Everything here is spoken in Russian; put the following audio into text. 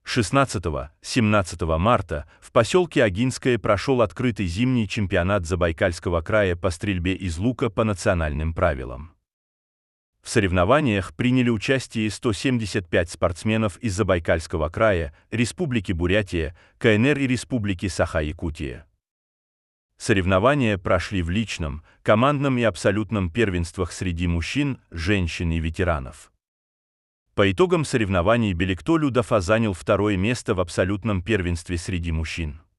16-17 марта в поселке Агинское прошел открытый зимний чемпионат Забайкальского края по стрельбе из лука по национальным правилам. В соревнованиях приняли участие 175 спортсменов из Забайкальского края, Республики Бурятия, КНР и Республики Саха-Якутия. Соревнования прошли в личном, командном и абсолютном первенствах среди мужчин, женщин и ветеранов. По итогам соревнований Беликтоль Удафа занял второе место в абсолютном первенстве среди мужчин.